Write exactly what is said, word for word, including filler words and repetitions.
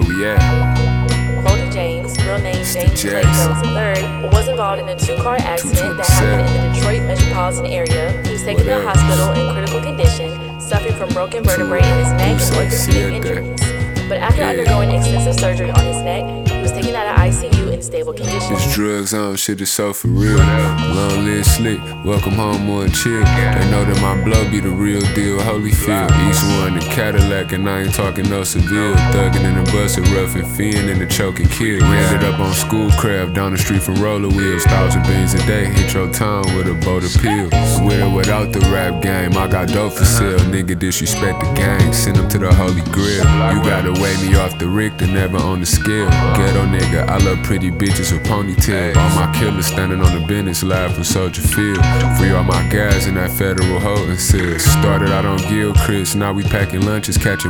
we at? Cody James, real name James Clay Jones the third, was involved in a two-car accident that happened in the Detroit metropolitan area. He was taken to the hospital in critical condition, suffering from broken vertebrae in his neck and orthopedic injuries. But after undergoing extensive surgery on his neck, he was taken out of I C U in stable condition. This drugs on shit is so for real. Long live slick, welcome home more chill. They know that my blow be the real deal, Holyfield. East one the Cadillac, and I ain't talking no Seville. Thuggin' in the bus, a rough and fiend in the choking kid. Ran it up on school crab down the street from roller wheels. Thousand beans a day, hit your town with a boat of pills. With or without the rap game, I got dope for sale. Nigga disrespect the gang, send him to the Holy Grail. You gotta weigh me off the Richter, never on the scale. Ghetto nigga, I love pretty bitches with ponytail. All my killers standing on the business, live from Soldier Field. Free all my guys in that federal holding cell. Started out on Gilchrist, now we packing lunches, catching